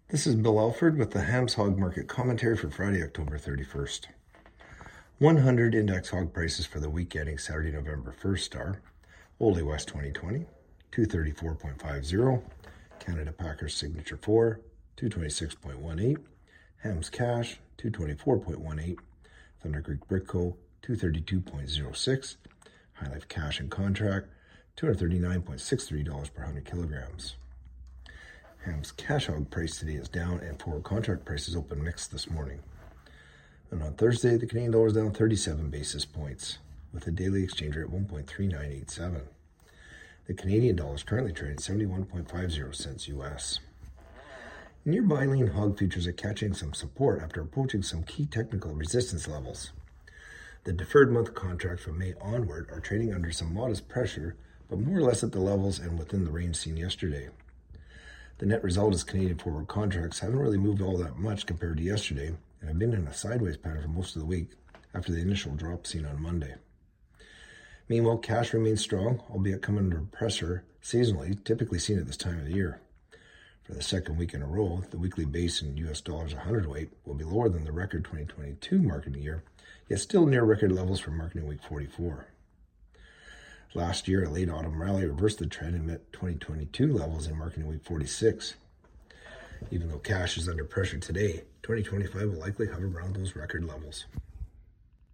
This is Bill Alford with the Hams Hog Market Commentary for Friday, October 31st. 100 index hog prices for the week ending Saturday, November 1st are Ole West 2020, 234.50, Canada Packers Signature 4, 226.18, Hams Cash, 224.18, Thunder Creek Brick Co., 232.06, High Life Cash and Contract, $239.63 per 100 kilograms. Hams cash hog price today is down and forward contract prices open mixed this morning. And on Thursday, the Canadian dollar is down 37 basis points with a daily exchange rate of 1.3987. The Canadian dollar is currently trading 71.50 cents US. Nearby lean hog futures are catching some support after approaching some key technical resistance levels. The deferred month contracts from May onward are trading under some modest pressure, but more or less at the levels and within the range seen yesterday. The net result is Canadian forward contracts haven't really moved all that much compared to yesterday and have been in a sideways pattern for most of the week after the initial drop seen on Monday. Meanwhile, cash remains strong, albeit coming under pressure seasonally, typically seen at this time of the year. For the second week in a row, the weekly base in US dollars 100 weight will be lower than the record 2022 marketing year, yet still near record levels for marketing week 44. Last year, a late autumn rally reversed the trend and met 2022 levels in marketing week 46. Even though cash is under pressure today, 2025 will likely hover around those record levels.